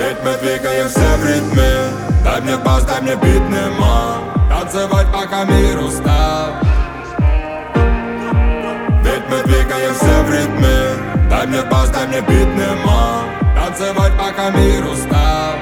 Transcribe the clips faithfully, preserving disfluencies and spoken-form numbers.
Ведь мы двигаемся в ритме. Дай мне бас, дай мне бит, нема. Танцевать пока мир устал. Ведь мы двигаемся в ритме. Дай мне бас, дай мне бит, нема. Танцевать пока мир устал.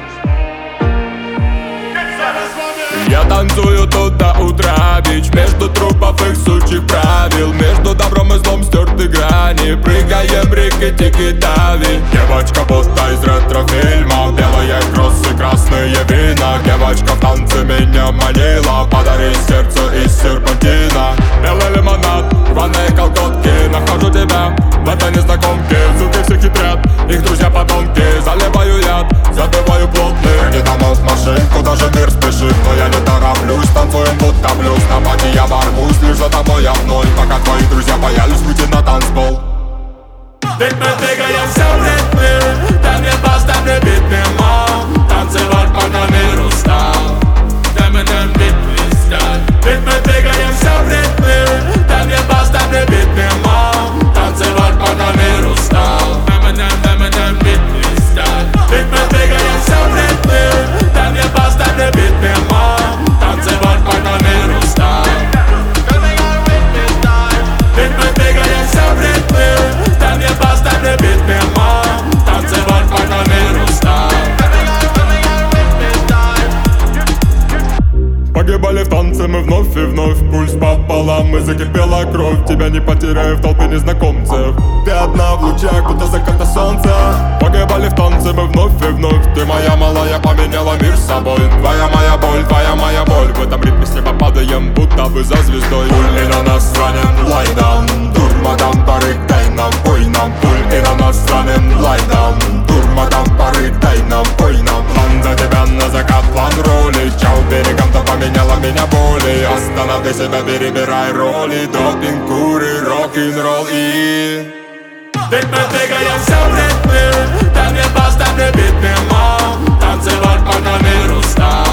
Я танцую тут до утра, бич. Между трупов их сучьих правил, между добром и злом стерты грани. Прыгаем реки, тики-тави. Девочка будто из ретро-фильма, белые кроссы, красные вина. Девочка в танце меня манила, подари сердце из серпантина. Белый лимонад, рваные колготки. Нахожу тебя в этой незнакомке. Суки все хитрят, их друзья подонки. Заливаю яд, забиваю плотный. Не домов машин, куда же мир спешит, но я не тороплюсь. Танцуем будто блюз, на пати я ворвусь. Лишь за тобой я вновь, пока твои друзья боялись выйти на танцпол. Ведь мы двигаемся в ритме. Дай мне бас, дай мне бит, нема. Танцевать пока мир устал. Дай мне бит, листать. Ведь мы двигаемся в ритме. Дай мне бас, дай мне бит, нема. Танцевать пока мир устал. Дай мне, дай мне бит, листать. Ведь мы двигаемся в ритме. Дай мне бас, дай мне бит, нема. Танцевать пока мир устал. Ведь мы двигаемся в ритме. Дай мне бас, дай мне бит, нема. Танцевать пока мир устал. Погибали в танце мы вновь и вновь. Пульс пополам, и закипела кровь. Тебя не потеряю в толпе незнакомцев. Ты одна в лучах, будто заката солнца. Погибали в танце мы вновь и вновь. Ты моя малая, поменяла мир с собой. Твоя моя боль, твоя моя боль. В этом ритме с неба падаем, будто бы за звездой. Пуль и на нас ранен лайдаун. Дурмадам, порык, дай нам, пой нам. Пуль и на нас ранен лайдаун. Дурмадам, порык, дай нам, пой нам. План за тебя на закат, план роли. Чау берегам, то поменяла меня боли. Останови себя, перебирай роли. Допинг, куры, рок-н-ролл и... Ведь мы двигаемся в ритме. Дай мне бас, дай мне бит, нема. Танцевать пока мир устал.